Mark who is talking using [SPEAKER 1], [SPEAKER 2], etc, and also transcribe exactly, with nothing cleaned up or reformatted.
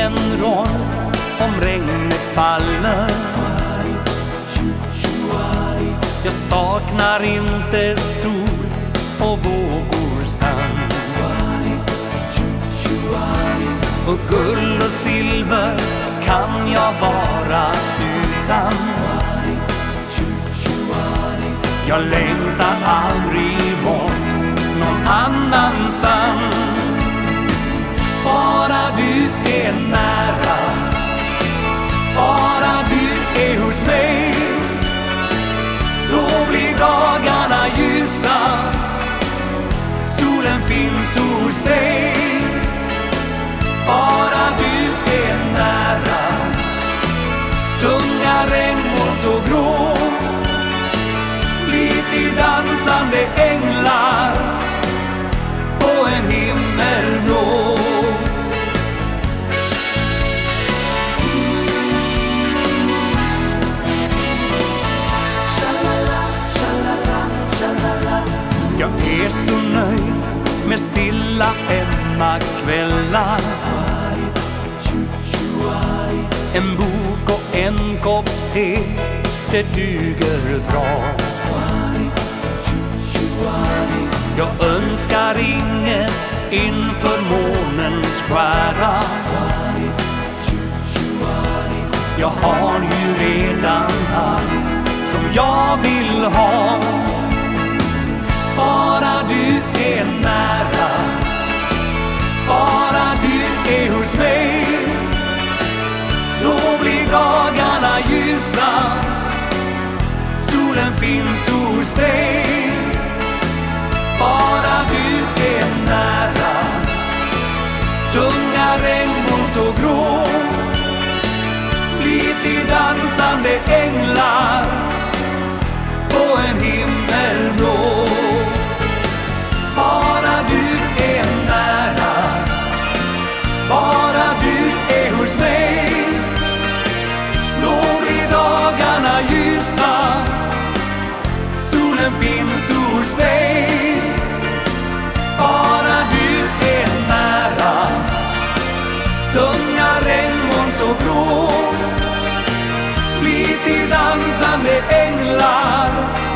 [SPEAKER 1] ingen roll om regnet faller. Jag saknar inte sol och vågors dans. Och guld och silver kan jag vara utan. Jag längtar aldrig bort någon annanstans. Bara du är nära, bara du är hos mig, då blir dagarna ljusa, solen finns hos dig. Bara du är nära, tunga regnmoln så grå blir till dansande änglar på en himmelblå. Jag är så nöjd med stilla hemmakvällar, en bok och en kopp te, det duger bra. Jag önskar inget inför månens skära. Jag har ju redan allt som jag vill ha. Bara du är nära, bara du är hos mig, då blir dagarna ljusa, solen finns hos dig. Bara du är nära, tunga regnmoln så grå blir till dansande änglar på en himmelblå. Bara du är nära, bara du är hos mig, då blir dagarna ljusa, solen finns hos dig. Bara du är nära, tunga regnmoln så grå blir till dansande änglar